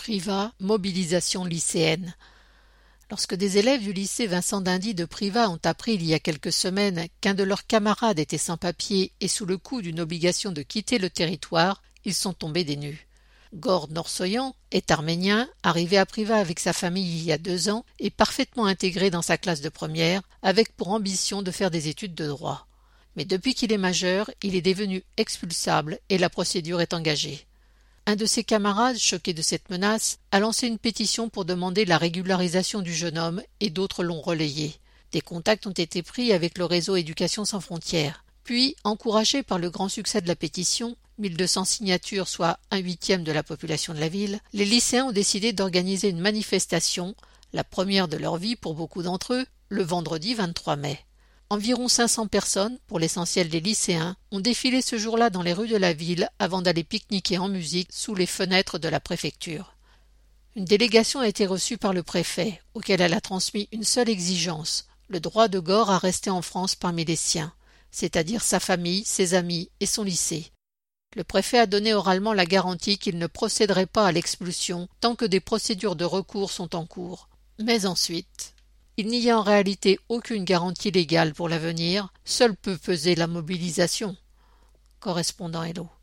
Privas, mobilisation lycéenne. Lorsque des élèves du lycée Vincent d'Indy de Privas ont appris il y a quelques semaines qu'un de leurs camarades était sans papier et sous le coup d'une obligation de quitter le territoire, ils sont tombés des nues. Gord Norsoyan est arménien, arrivé à Privas avec sa famille il y a 2 ans et parfaitement intégré dans sa classe de première, avec pour ambition de faire des études de droit. Mais depuis qu'il est majeur, il est devenu expulsable et la procédure est engagée. Un de ses camarades, choqué de cette menace, a lancé une pétition pour demander la régularisation du jeune homme et d'autres l'ont relayé. Des contacts ont été pris avec le réseau Éducation sans frontières. Puis, encouragés par le grand succès de la pétition, 1200 signatures, soit 1/8 de la population de la ville, les lycéens ont décidé d'organiser une manifestation, la première de leur vie pour beaucoup d'entre eux, le vendredi 23 mai. Environ 500 personnes, pour l'essentiel des lycéens, ont défilé ce jour-là dans les rues de la ville avant d'aller pique-niquer en musique sous les fenêtres de la préfecture. Une délégation a été reçue par le préfet, auquel elle a transmis une seule exigence, le droit de Gord à rester en France parmi les siens, c'est-à-dire sa famille, ses amis et son lycée. Le préfet a donné oralement la garantie qu'il ne procéderait pas à l'expulsion tant que des procédures de recours sont en cours. Mais ensuite, il n'y a en réalité aucune garantie légale pour l'avenir, seule peut peser la mobilisation. Correspondant Hello.